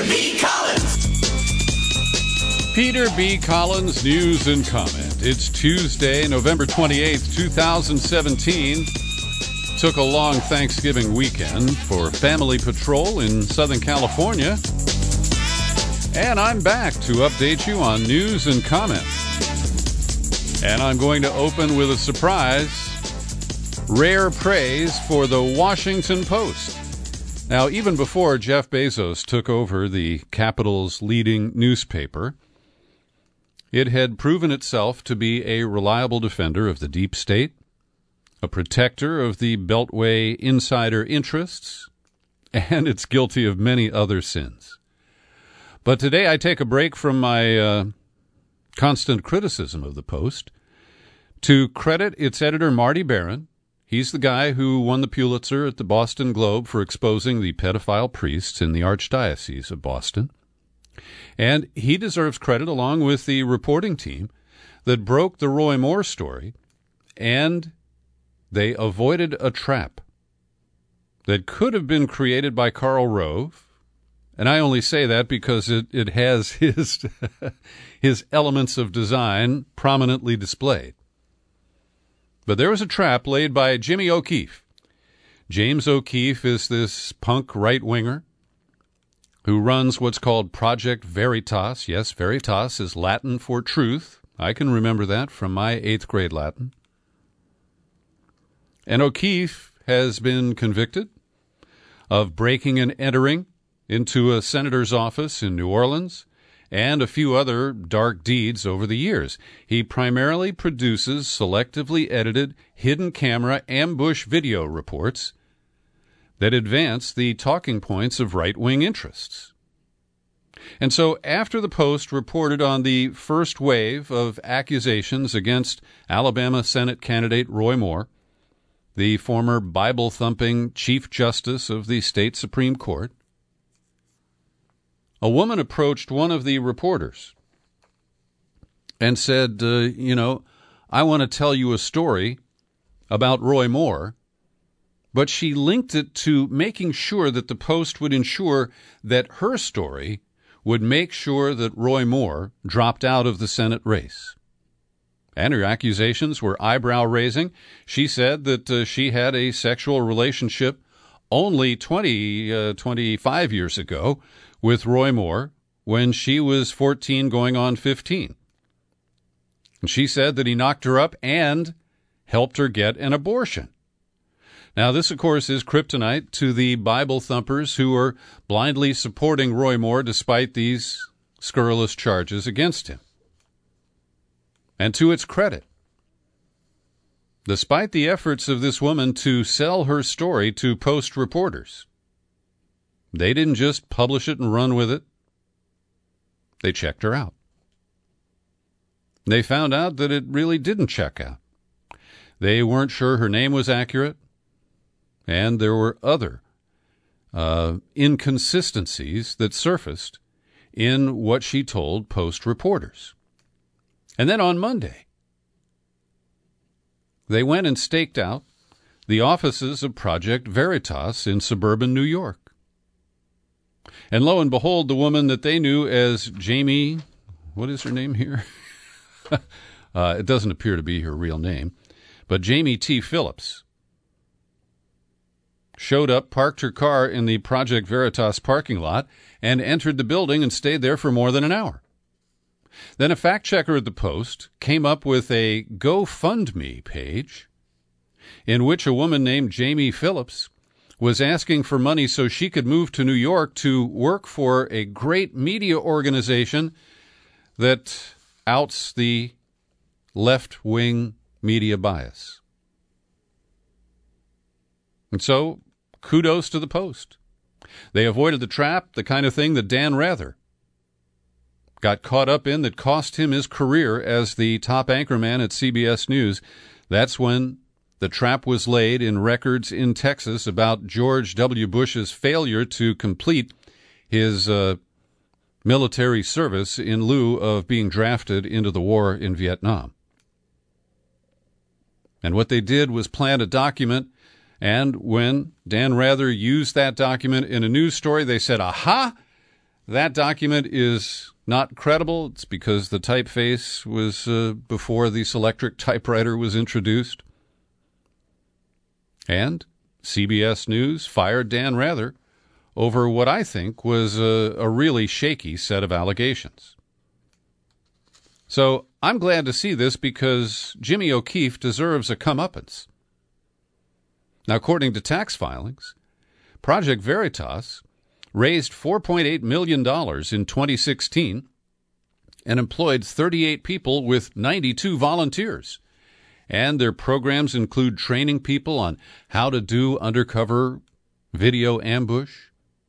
B. Collins. Peter B. Collins, News and Comment. It's Tuesday, November 28th, 2017. Took a long Thanksgiving weekend for Family Patrol in Southern California. And I'm back to update you on News and Comment. And I'm going to open with a surprise. Rare praise for the Washington Post. Now, even before Jeff Bezos took over the capital's leading newspaper, it had proven itself to be a reliable defender of the deep state, a protector of the Beltway insider interests, and it's guilty of many other sins. But today I take a break from my constant criticism of the Post to credit its editor, Marty Baron. He's the guy who won the Pulitzer at the Boston Globe for exposing the pedophile priests in the Archdiocese of Boston. And he deserves credit along with the reporting team that broke the Roy Moore story, and they avoided a trap that could have been created by Karl Rove. And I only say that because it has his his elements of design prominently displayed. But there was a trap laid by Jimmy O'Keefe. James O'Keefe is this punk right-winger who runs what's called Project Veritas. Yes, Veritas is Latin for truth. I can remember that from my 8th grade Latin. And O'Keefe has been convicted of breaking and entering into a senator's office in New Orleans and a few other dark deeds over the years. He primarily produces selectively edited, hidden camera ambush video reports that advance the talking points of right-wing interests. And so after the Post reported on the first wave of accusations against Alabama Senate candidate Roy Moore, the former Bible-thumping Chief Justice of the state Supreme Court, a woman approached one of the reporters and said, I want to tell you a story about Roy Moore, but she linked it to making sure that the Post would ensure that her story would make sure that Roy Moore dropped out of the Senate race. And her accusations were eyebrow-raising. She said that she had a sexual relationship only 25 years ago with Roy Moore when she was 14 going on 15. And she said that he knocked her up and helped her get an abortion. Now, this, of course, is kryptonite to the Bible thumpers who are blindly supporting Roy Moore despite these scurrilous charges against him. And to its credit, despite the efforts of this woman to sell her story to Post reporters, they didn't just publish it and run with it. They checked her out. They found out that it really didn't check out. They weren't sure her name was accurate, and there were other inconsistencies that surfaced in what she told Post reporters. And then on Monday, they went and staked out the offices of Project Veritas in suburban New York. And lo and behold, the woman that they knew as Jamie, what is her name here? It doesn't appear to be her real name, but Jamie T. Phillips showed up, parked her car in the Project Veritas parking lot, and entered the building and stayed there for more than an hour. Then a fact checker at the Post came up with a GoFundMe page in which a woman named Jamie Phillips was asking for money so she could move to New York to work for a great media organization that outs the left-wing media bias. And so, kudos to the Post. They avoided the trap, the kind of thing that Dan Rather got caught up in that cost him his career as the top anchorman at CBS News. That's when the trap was laid in records in Texas about George W. Bush's failure to complete his military service in lieu of being drafted into the war in Vietnam. And what they did was plant a document, and when Dan Rather used that document in a news story, they said, aha, that document is not credible. It's because the typeface was before the Selectric typewriter was introduced. And CBS News fired Dan Rather over what I think was a really shaky set of allegations. So I'm glad to see this because Jimmy O'Keefe deserves a comeuppance. Now, according to tax filings, Project Veritas raised $4.8 million in 2016 and employed 38 people with 92 volunteers. And their programs include training people on how to do undercover video ambush.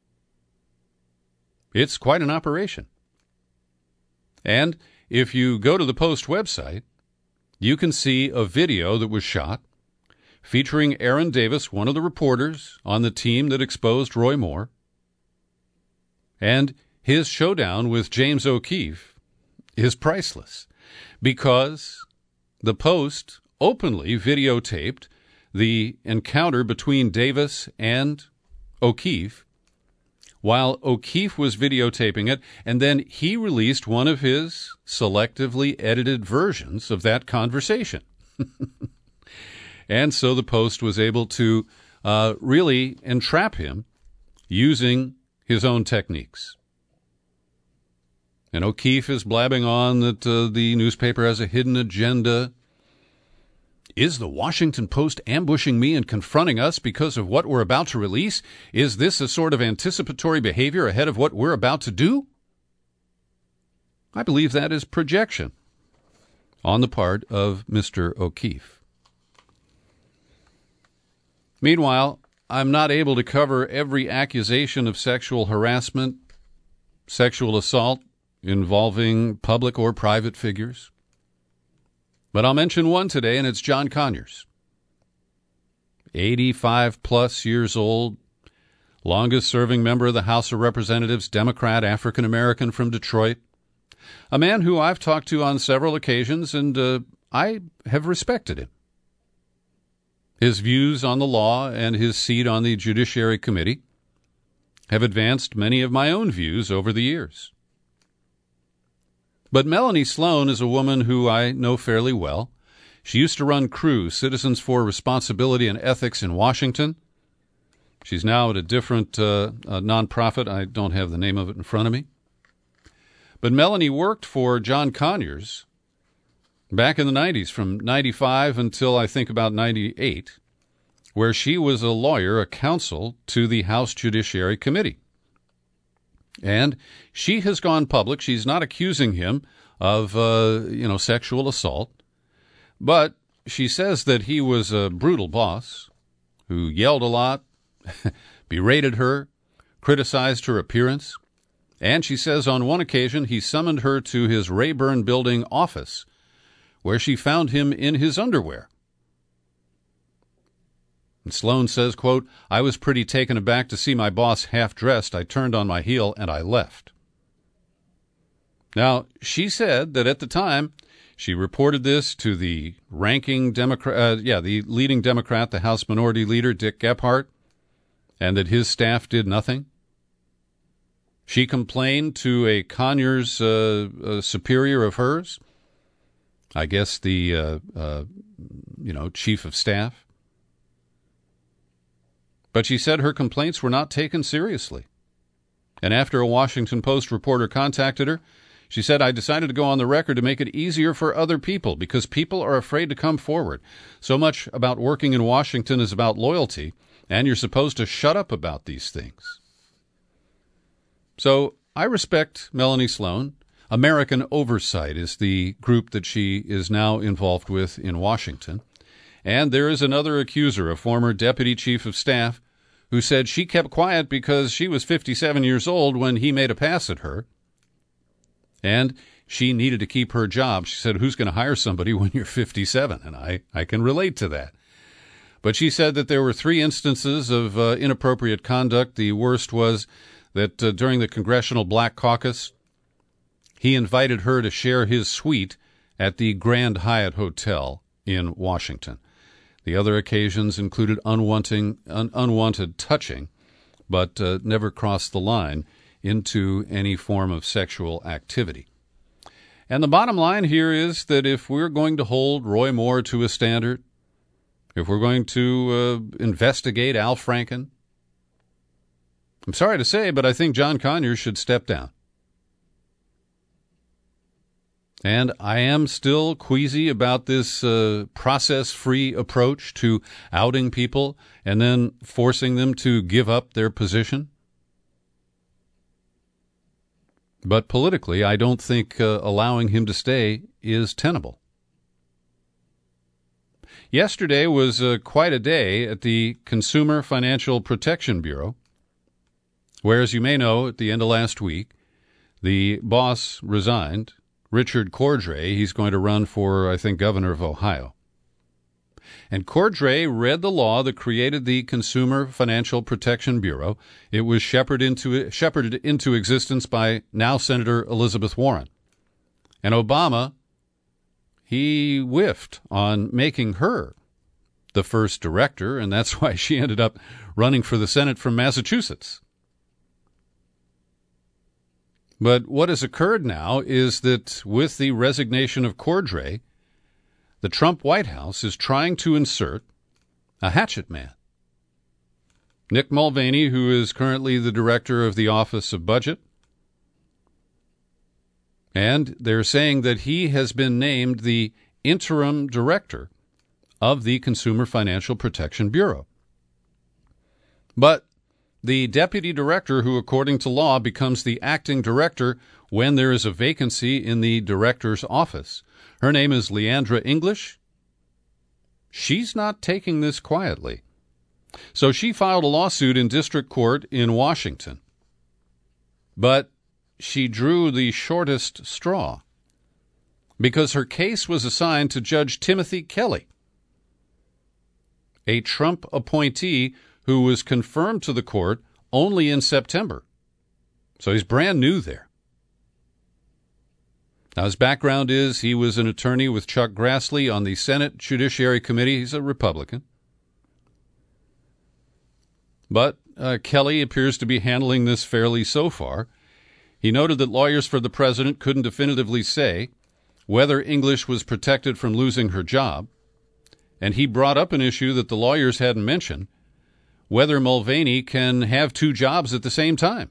It's quite an operation. And if you go to the Post website, you can see a video that was shot featuring Aaron Davis, one of the reporters on the team that exposed Roy Moore. And his showdown with James O'Keefe is priceless because the Post openly videotaped the encounter between Davis and O'Keefe while O'Keefe was videotaping it, and then he released one of his selectively edited versions of that conversation. And so the Post was able to really entrap him using his own techniques. And O'Keefe is blabbing on that the newspaper has a hidden agenda. Is the Washington Post ambushing me and confronting us because of what we're about to release? Is this a sort of anticipatory behavior ahead of what we're about to do? I believe that is projection on the part of Mr. O'Keefe. Meanwhile, I'm not able to cover every accusation of sexual harassment, sexual assault involving public or private figures. But I'll mention one today, and it's John Conyers. 85-plus years old, longest-serving member of the House of Representatives, Democrat, African-American from Detroit. A man who I've talked to on several occasions, and I have respected him. His views on the law and his seat on the Judiciary Committee have advanced many of my own views over the years. But Melanie Sloan is a woman who I know fairly well. She used to run CREW, Citizens for Responsibility and Ethics in Washington. She's now at a different nonprofit. I don't have the name of it in front of me. But Melanie worked for John Conyers back in the 90s, from 95 until I think about 98, where she was a lawyer, a counsel to the House Judiciary Committee. And she has gone public. She's not accusing him of, sexual assault. But she says that he was a brutal boss who yelled a lot, berated her, criticized her appearance. And she says on one occasion he summoned her to his Rayburn Building office, where she found him in his underwear. And Sloan says, quote, "I was pretty taken aback to see my boss half-dressed. I turned on my heel and I left." Now, she said that at the time she reported this to the ranking Democrat, the leading Democrat, the House Minority Leader, Dick Gephardt, and that his staff did nothing. She complained to a Conyers superior of hers, I guess the, chief of staff. But she said her complaints were not taken seriously. And after a Washington Post reporter contacted her, she said, "I decided to go on the record to make it easier for other people because people are afraid to come forward. So much about working in Washington is about loyalty, and you're supposed to shut up about these things." So I respect Melanie Sloan. American Oversight is the group that she is now involved with in Washington. And there is another accuser, a former deputy chief of staff, who said she kept quiet because she was 57 years old when he made a pass at her. And she needed to keep her job. She said, who's going to hire somebody when you're 57? And I can relate to that. But she said that there were 3 instances of inappropriate conduct. The worst was that during the Congressional Black Caucus, he invited her to share his suite at the Grand Hyatt Hotel in Washington. The other occasions included unwanted touching, but never crossed the line into any form of sexual activity. And the bottom line here is that if we're going to hold Roy Moore to a standard, if we're going to investigate Al Franken, I'm sorry to say, but I think John Conyers should step down. And I am still queasy about this process-free approach to outing people and then forcing them to give up their position. But politically, I don't think allowing him to stay is tenable. Yesterday was quite a day at the Consumer Financial Protection Bureau, where, as you may know, at the end of last week, the boss resigned. Richard Cordray, he's going to run for, I think, governor of Ohio. And Cordray read the law that created the Consumer Financial Protection Bureau. It was shepherded into existence by now Senator Elizabeth Warren. And Obama, he whiffed on making her the first director, and that's why she ended up running for the Senate from Massachusetts. But what has occurred now is that with the resignation of Cordray, the Trump White House is trying to insert a hatchet man. Nick Mulvaney, who is currently the director of the Office of Budget, and they're saying that he has been named the interim director of the Consumer Financial Protection Bureau. But the deputy director, who according to law becomes the acting director when there is a vacancy in the director's office, her name is Leandra English. She's not taking this quietly. So she filed a lawsuit in district court in Washington. But she drew the shortest straw because her case was assigned to Judge Timothy Kelly, a Trump appointee who was confirmed to the court only in September. So he's brand new there. Now, his background is he was an attorney with Chuck Grassley on the Senate Judiciary Committee. He's a Republican. But Kelly appears to be handling this fairly so far. He noted that lawyers for the president couldn't definitively say whether English was protected from losing her job, and he brought up an issue that the lawyers hadn't mentioned, whether Mulvaney can have two jobs at the same time.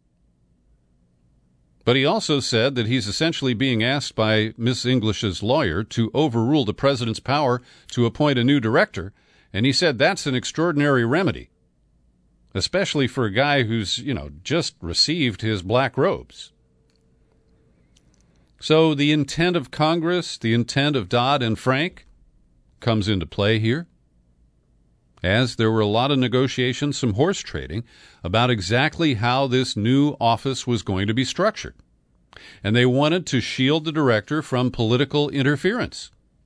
But he also said that he's essentially being asked by Miss English's lawyer to overrule the president's power to appoint a new director, and he said that's an extraordinary remedy, especially for a guy who's, just received his black robes. So the intent of Congress, the intent of Dodd and Frank, comes into play here, as there were a lot of negotiations, some horse trading, about exactly how this new office was going to be structured. And they wanted to shield the director from political interference.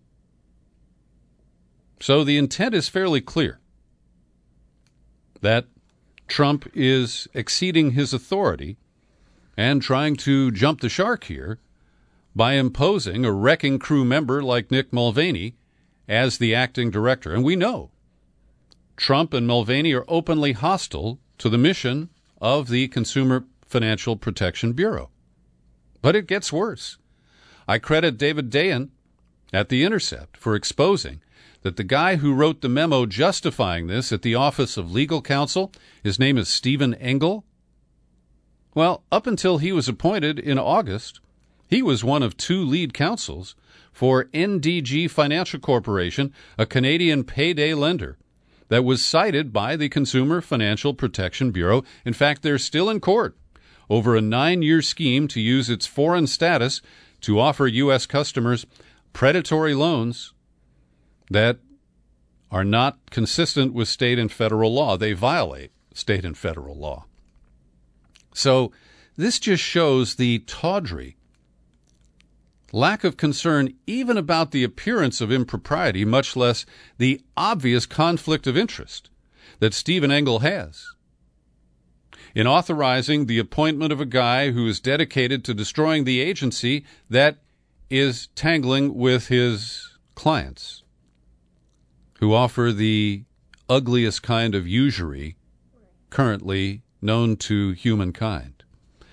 So the intent is fairly clear, that Trump is exceeding his authority and trying to jump the shark here by imposing a wrecking crew member like Nick Mulvaney as the acting director. And we know Trump and Mulvaney are openly hostile to the mission of the Consumer Financial Protection Bureau. But it gets worse. I credit David Dayen at The Intercept for exposing that the guy who wrote the memo justifying this at the Office of Legal Counsel, his name is Stephen Engel. Well, up until he was appointed in August, he was one of two lead counsels for NDG Financial Corporation, a Canadian payday lender that was cited by the Consumer Financial Protection Bureau. In fact, they're still in court over a 9-year scheme to use its foreign status to offer U.S. customers predatory loans that are not consistent with state and federal law. They violate state and federal law. So this just shows the tawdry lack of concern even about the appearance of impropriety, much less the obvious conflict of interest that Stephen Engel has in authorizing the appointment of a guy who is dedicated to destroying the agency that is tangling with his clients, who offer the ugliest kind of usury currently known to humankind.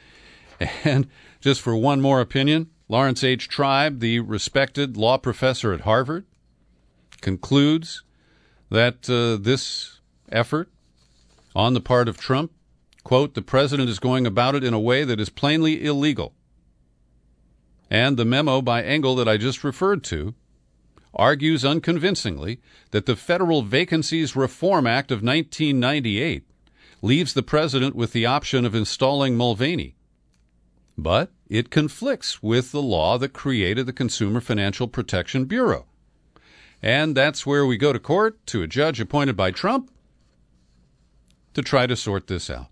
And just for one more opinion, Lawrence H. Tribe, the respected law professor at Harvard, concludes that this effort on the part of Trump, quote, the president is going about it in a way that is plainly illegal. And the memo by Engel that I just referred to argues unconvincingly that the Federal Vacancies Reform Act of 1998 leaves the president with the option of installing Mulvaney. But it conflicts with the law that created the Consumer Financial Protection Bureau. And that's where we go to court to a judge appointed by Trump to try to sort this out.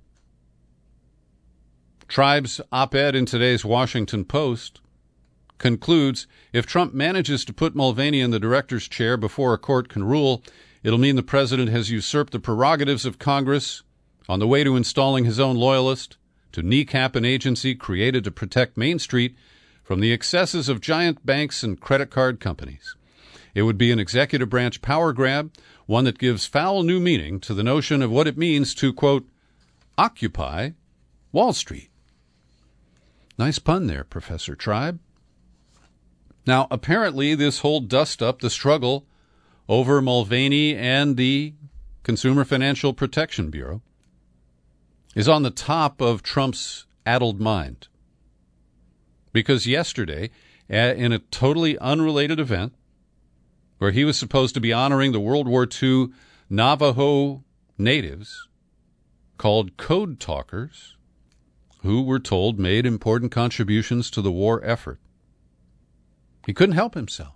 Tribe's op-ed in today's Washington Post concludes, if Trump manages to put Mulvaney in the director's chair before a court can rule, it'll mean the president has usurped the prerogatives of Congress on the way to installing his own loyalist, to kneecap an agency created to protect Main Street from the excesses of giant banks and credit card companies. It would be an executive branch power grab, one that gives foul new meaning to the notion of what it means to, quote, occupy Wall Street. Nice pun there, Professor Tribe. Now, apparently, this whole dust-up, the struggle over Mulvaney and the Consumer Financial Protection Bureau, is on the top of Trump's addled mind. Because yesterday, in a totally unrelated event, where he was supposed to be honoring the World War II Navajo natives called Code Talkers, who we're told made important contributions to the war effort, he couldn't help himself.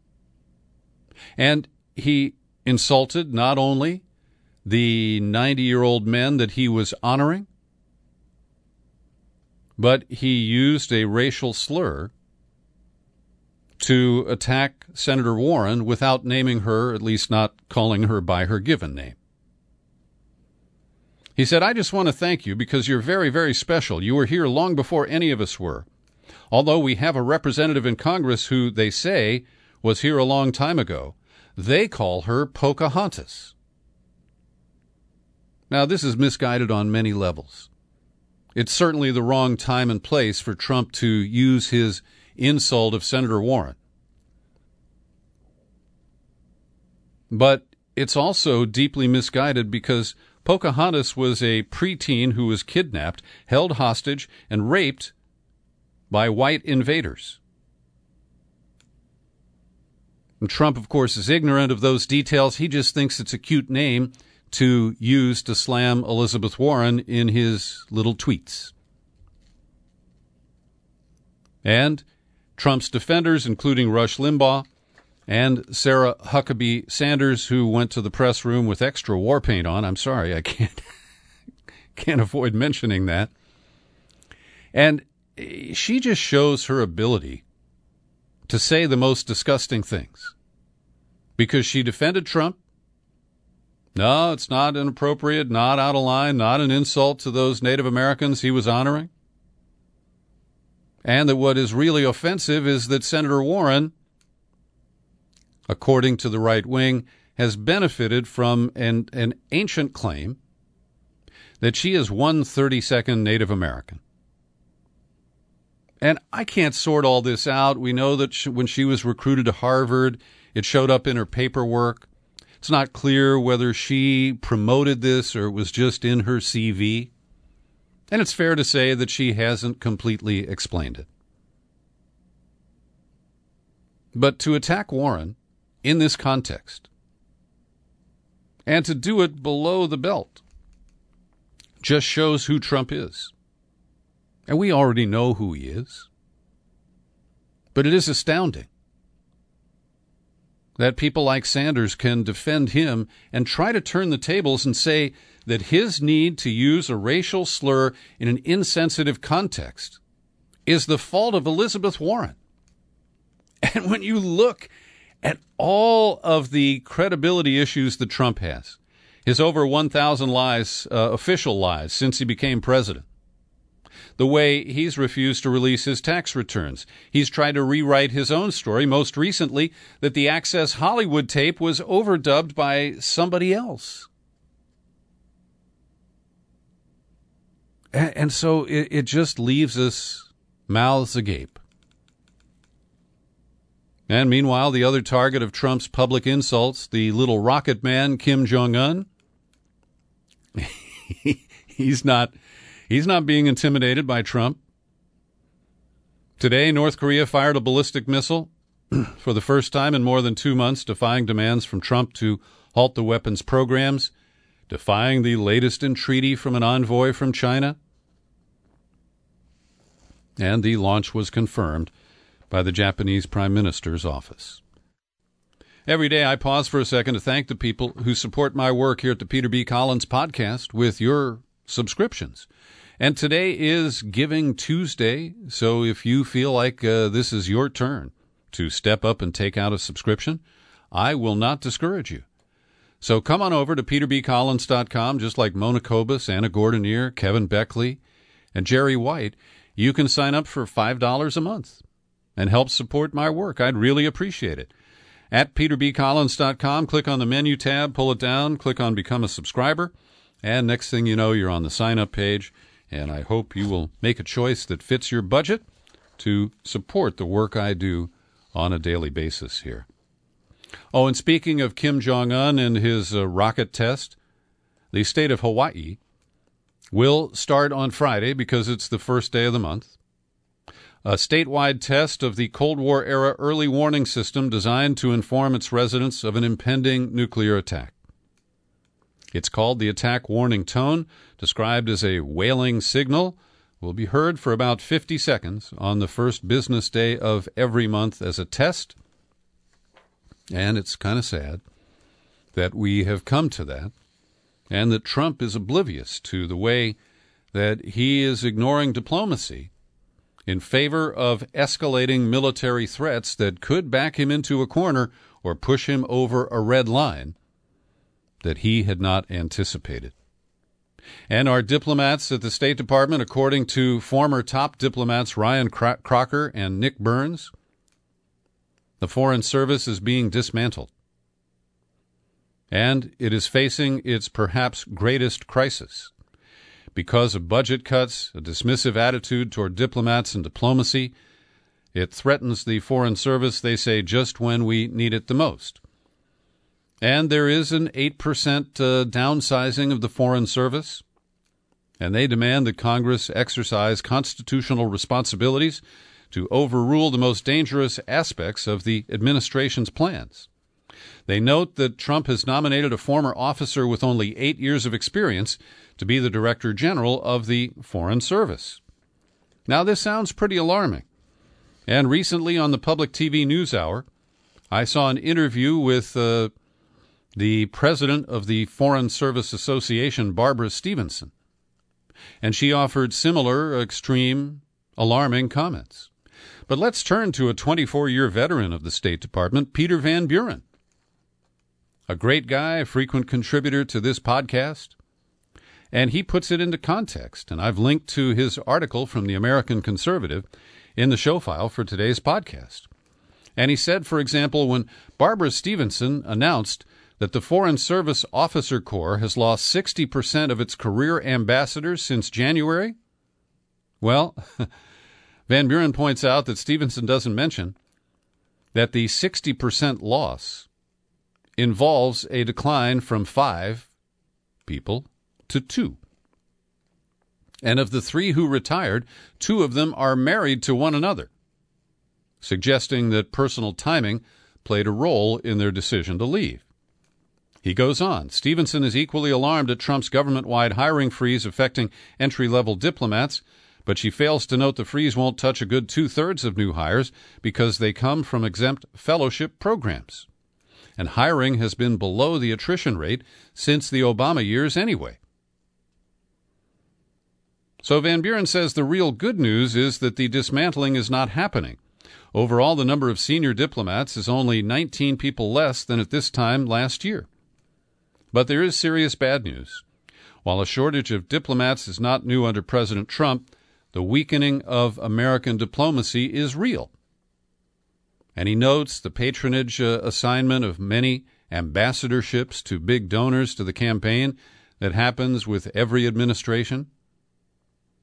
And he insulted not only the 90-year-old men that he was honoring, but he used a racial slur to attack Senator Warren without naming her, at least not calling her by her given name. He said, I just want to thank you because you're very, very special. You were here long before any of us were. Although we have a representative in Congress who, they say, was here a long time ago, they call her Pocahontas. Now, this is misguided on many levels. It's certainly the wrong time and place for Trump to use his insult of Senator Warren. But it's also deeply misguided because Pocahontas was a preteen who was kidnapped, held hostage, and raped by white invaders. And Trump, of course, is ignorant of those details. He just thinks it's a cute name to use to slam Elizabeth Warren in his little tweets. And Trump's defenders, including Rush Limbaugh and Sarah Huckabee Sanders, who went to the press room with extra war paint on. I'm sorry, I can't avoid mentioning that. And she just shows her ability to say the most disgusting things. Because she defended Trump. No, it's not inappropriate, not out of line, not an insult to those Native Americans he was honoring. And that what is really offensive is that Senator Warren, according to the right wing, has benefited from an ancient claim that she is 1/32nd Native American. And I can't sort all this out. We know that when she was recruited to Harvard, it showed up in her paperwork. It's not clear whether she promoted this or it was just in her CV. And it's fair to say that she hasn't completely explained it. But to attack Warren in this context, and to do it below the belt, just shows who Trump is. And we already know who he is. But it is astounding that people like Sanders can defend him and try to turn the tables and say that his need to use a racial slur in an insensitive context is the fault of Elizabeth Warren. And when you look at all of the credibility issues that Trump has, his over 1,000 lies, official lies, since he became president, the way he's refused to release his tax returns. He's tried to rewrite his own story, most recently that the Access Hollywood tape was overdubbed by somebody else. And so it just leaves us mouths agape. And meanwhile, the other target of Trump's public insults, the little rocket man, Kim Jong-un, he's not being intimidated by Trump. Today, North Korea fired a ballistic missile for the first time in more than 2 months, defying demands from Trump to halt the weapons programs, defying the latest entreaty from an envoy from China. And the launch was confirmed by the Japanese Prime Minister's office. Every day I pause for a second to thank the people who support my work here at the Peter B. Collins Podcast with your subscriptions. And today is Giving Tuesday, so if you feel like this is your turn to step up and take out a subscription, I will not discourage you. So come on over to peterbcollins.com, just like Mona Kobus, Anna Gordonier, Kevin Beckley, and Jerry White. You can sign up for $5 a month and help support my work. I'd really appreciate it. At peterbcollins.com, click on the menu tab, pull it down, click on Become a Subscriber, and next thing you know, you're on the sign-up page, and I hope you will make a choice that fits your budget to support the work I do on a daily basis here. Oh, and speaking of Kim Jong-un and his rocket test, the state of Hawaii will start on Friday because it's the first day of the month. A statewide test of the Cold War-era early warning system designed to inform its residents of an impending nuclear attack. It's called the Attack Warning Tone, described as a wailing signal, will be heard for about 50 seconds on the first business day of every month as a test. And it's kind of sad that we have come to that, and that Trump is oblivious to the way that he is ignoring diplomacy in favor of escalating military threats that could back him into a corner or push him over a red line that he had not anticipated. And our diplomats at the State Department, according to former top diplomats Ryan Crocker and Nick Burns, the Foreign Service is being dismantled. And it is facing its perhaps greatest crisis. Because of budget cuts, a dismissive attitude toward diplomats and diplomacy, it threatens the Foreign Service, they say, just when we need it the most. And there is an 8% downsizing of the Foreign Service, and they demand that Congress exercise constitutional responsibilities to overrule the most dangerous aspects of the administration's plans. They note that Trump has nominated a former officer with only 8 years of experience to be the Director General of the Foreign Service. Now, this sounds pretty alarming. And recently on the Public TV NewsHour, I saw an interview with the president of the Foreign Service Association, Barbara Stevenson. And she offered similar, extreme, alarming comments. But let's turn to a 24-year veteran of the State Department, Peter Van Buren. A great guy, a frequent contributor to this podcast. And he puts it into context, and I've linked to his article from the American Conservative in the show file for today's podcast. And he said, for example, when Barbara Stevenson announced that the Foreign Service Officer Corps has lost 60% of its career ambassadors since January, well, Van Buren points out that Stevenson doesn't mention that the 60% loss involves a decline from 5 people to 2. And of the 3 who retired, 2 of them are married to one another, suggesting that personal timing played a role in their decision to leave. He goes on, Stevenson is equally alarmed at Trump's government-wide hiring freeze affecting entry-level diplomats, but she fails to note the freeze won't touch a good 2/3 of new hires because they come from exempt fellowship programs. And hiring has been below the attrition rate since the Obama years anyway. So Van Buren says the real good news is that the dismantling is not happening. Overall, the number of senior diplomats is only 19 people less than at this time last year. But there is serious bad news. While a shortage of diplomats is not new under President Trump, the weakening of American diplomacy is real. And he notes the patronage assignment of many ambassadorships to big donors to the campaign that happens with every administration.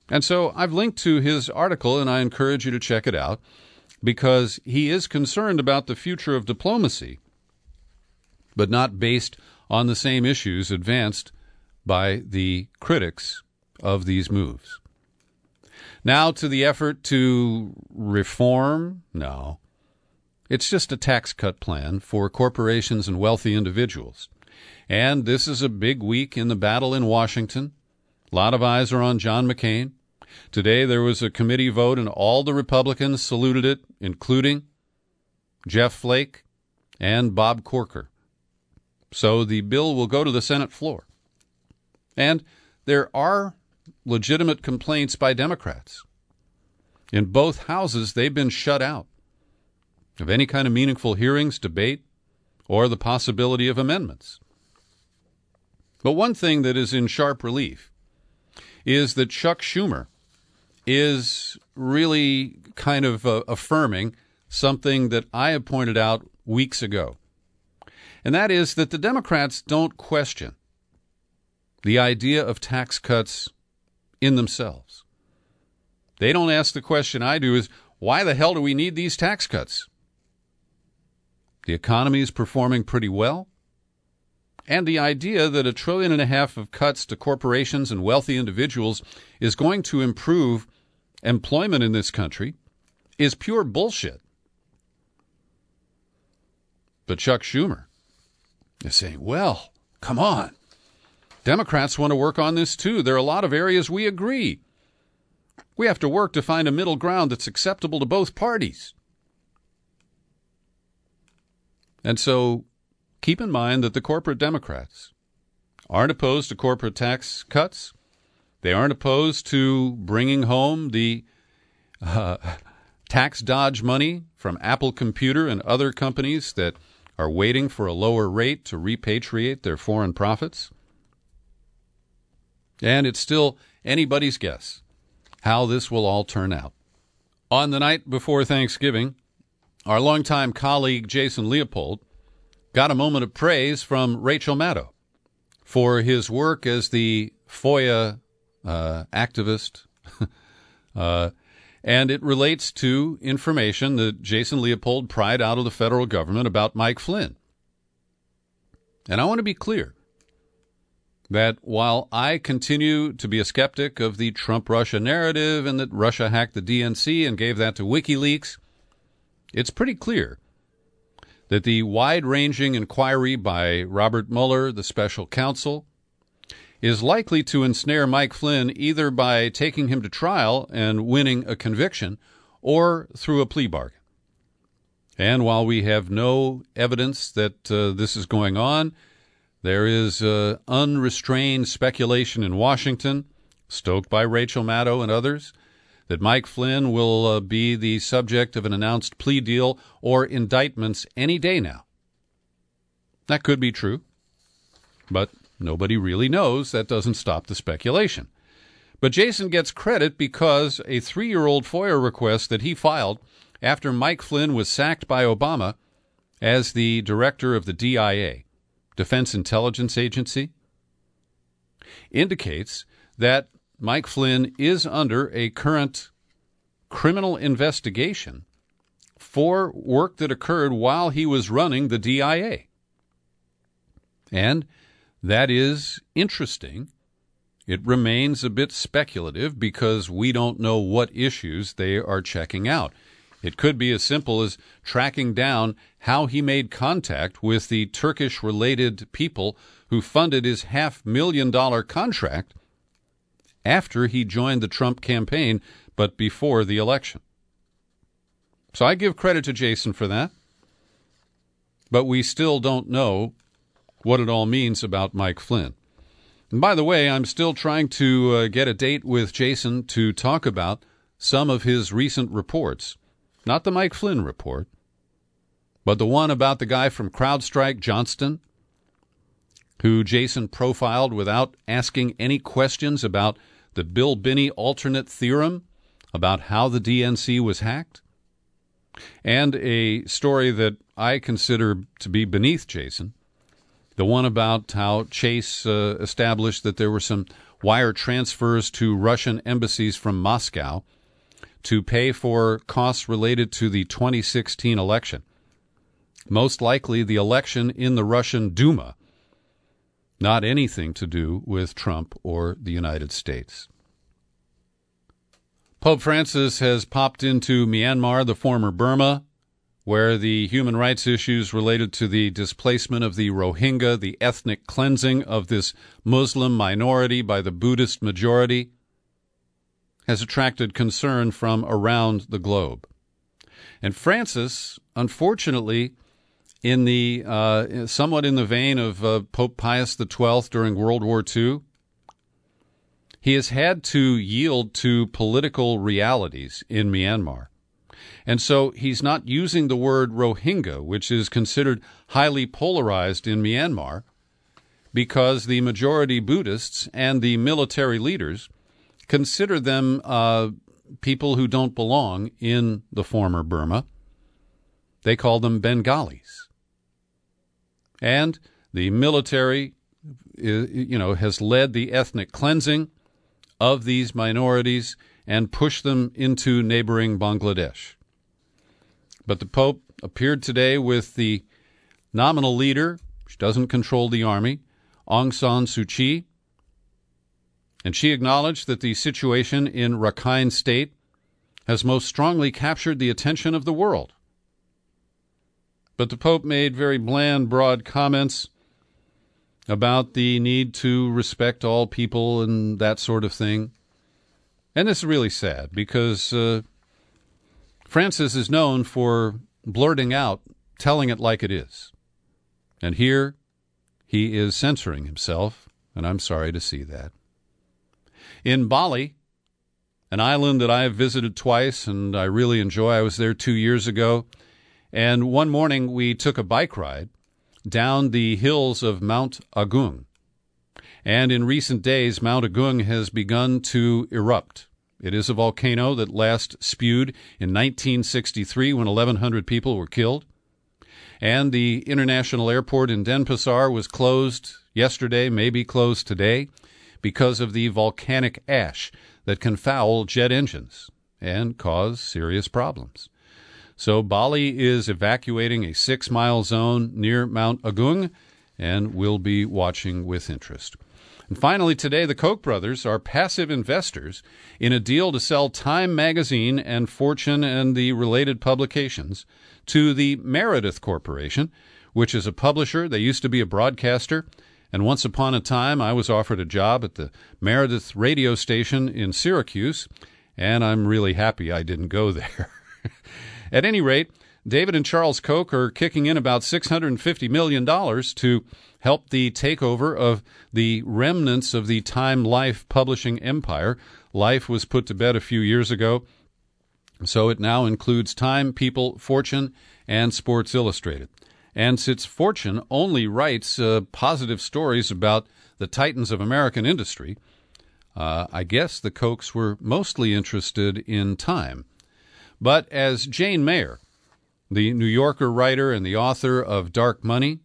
And so I've linked to his article, and I encourage you to check it out, because he is concerned about the future of diplomacy, but not based on the same issues advanced by the critics of these moves. Now to the effort to reform. No. It's just a tax cut plan for corporations and wealthy individuals. And this is a big week in the battle in Washington. A lot of eyes are on John McCain. Today there was a committee vote, and all the Republicans saluted it, including Jeff Flake and Bob Corker. So the bill will go to the Senate floor. And there are legitimate complaints by Democrats. In both houses, they've been shut out of any kind of meaningful hearings, debate, or the possibility of amendments. But one thing that is in sharp relief is that Chuck Schumer is really kind of affirming something that I have pointed out weeks ago. And that is that the Democrats don't question the idea of tax cuts in themselves. They don't ask the question I do is, why the hell do we need these tax cuts? The economy is performing pretty well. And the idea that $1.5 trillion of cuts to corporations and wealthy individuals is going to improve employment in this country is pure bullshit. But Chuck Schumer is saying, well, come on. Democrats want to work on this too. There are a lot of areas we agree. We have to work to find a middle ground that's acceptable to both parties. And so keep in mind that the corporate Democrats aren't opposed to corporate tax cuts. They aren't opposed to bringing home the tax dodge money from Apple Computer and other companies that are waiting for a lower rate to repatriate their foreign profits. And it's still anybody's guess how this will all turn out. On the night before Thanksgiving, our longtime colleague Jason Leopold got a moment of praise from Rachel Maddow for his work as the FOIA activist. And it relates to information that Jason Leopold pried out of the federal government about Mike Flynn. And I want to be clear that while I continue to be a skeptic of the Trump-Russia narrative and that Russia hacked the DNC and gave that to WikiLeaks, it's pretty clear that the wide-ranging inquiry by Robert Mueller, the special counsel, is likely to ensnare Mike Flynn either by taking him to trial and winning a conviction or through a plea bargain. And while we have no evidence that this is going on, there is unrestrained speculation in Washington, stoked by Rachel Maddow and others, that Mike Flynn will be the subject of an announced plea deal or indictments any day now. That could be true, but nobody really knows. That doesn't stop the speculation. But Jason gets credit because a 3-year-old FOIA request that he filed after Mike Flynn was sacked by Obama as the director of the DIA, Defense Intelligence Agency, indicates that Mike Flynn is under a current criminal investigation for work that occurred while he was running the DIA. And that is interesting. It remains a bit speculative because we don't know what issues they are checking out. It could be as simple as tracking down how he made contact with the Turkish-related people who funded his $500,000 contract after he joined the Trump campaign, but before the election. So I give credit to Jason for that. But we still don't know what it all means about Mike Flynn. And by the way, I'm still trying to get a date with Jason to talk about some of his recent reports. Not the Mike Flynn report, but the one about the guy from CrowdStrike, Johnston, who Jason profiled without asking any questions about the Bill Binney alternate theorem about how the DNC was hacked, and a story that I consider to be beneath Jason, the one about how Chase established that there were some wire transfers to Russian embassies from Moscow to pay for costs related to the 2016 election. Most likely the election in the Russian Duma, not anything to do with Trump or the United States. Pope Francis has popped into Myanmar, the former Burma, where the human rights issues related to the displacement of the Rohingya, the ethnic cleansing of this Muslim minority by the Buddhist majority, has attracted concern from around the globe. And Francis, unfortunately, in the somewhat in the vein of Pope Pius XII during World War II, he has had to yield to political realities in Myanmar. And so he's not using the word Rohingya, which is considered highly polarized in Myanmar, because the majority Buddhists and the military leaders consider them people who don't belong in the former Burma. They call them Bengalis. And the military, has led the ethnic cleansing of these minorities and pushed them into neighboring Bangladesh. But the Pope appeared today with the nominal leader, which doesn't control the army, Aung San Suu Kyi, and she acknowledged that the situation in Rakhine State has most strongly captured the attention of the world. But the Pope made very bland, broad comments about the need to respect all people and that sort of thing. And this is really sad because Francis is known for blurting out, telling it like it is. And here he is censoring himself, and I'm sorry to see that. In Bali, an island that I have visited twice and I really enjoy, I was there 2 years ago, and one morning we took a bike ride down the hills of Mount Agung. And in recent days, Mount Agung has begun to erupt. It is a volcano that last spewed in 1963 when 1,100 people were killed. And the international airport in Denpasar was closed yesterday, maybe closed today, because of the volcanic ash that can foul jet engines and cause serious problems. So Bali is evacuating a 6-mile zone near Mount Agung, and we'll be watching with interest. And finally today, the Koch brothers are passive investors in a deal to sell Time magazine and Fortune and the related publications to the Meredith Corporation, which is a publisher. They used to be a broadcaster, and once upon a time I was offered a job at the Meredith radio station in Syracuse, and I'm really happy I didn't go there. At any rate, David and Charles Koch are kicking in about $650 million to help the takeover of the remnants of the Time Life publishing empire. Life was put to bed a few years ago, so it now includes Time, People, Fortune, and Sports Illustrated. And since Fortune only writes positive stories about the titans of American industry, I guess the Kochs were mostly interested in Time. But as Jane Mayer, the New Yorker writer and the author of Dark Money,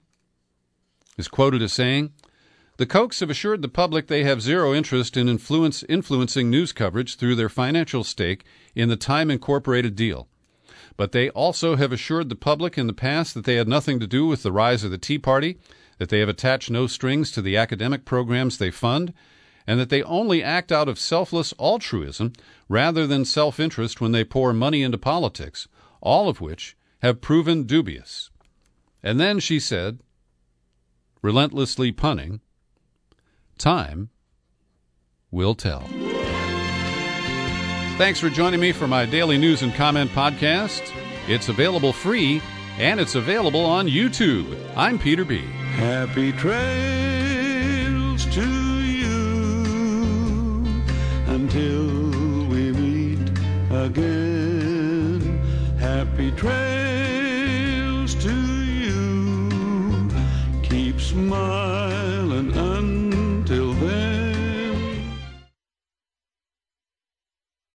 is quoted as saying, "The Kochs have assured the public they have zero interest in influencing news coverage through their financial stake in the Time Incorporated deal. But they also have assured the public in the past that they had nothing to do with the rise of the Tea Party, that they have attached no strings to the academic programs they fund, and that they only act out of selfless altruism rather than self-interest when they pour money into politics, all of which have proven dubious." And then she said, relentlessly punning, "Time will tell." Thanks for joining me for my daily news and comment podcast. It's available free, and it's available on YouTube. I'm Peter B. Happy trails to you until we meet again. Happy trails to you. Keep smiling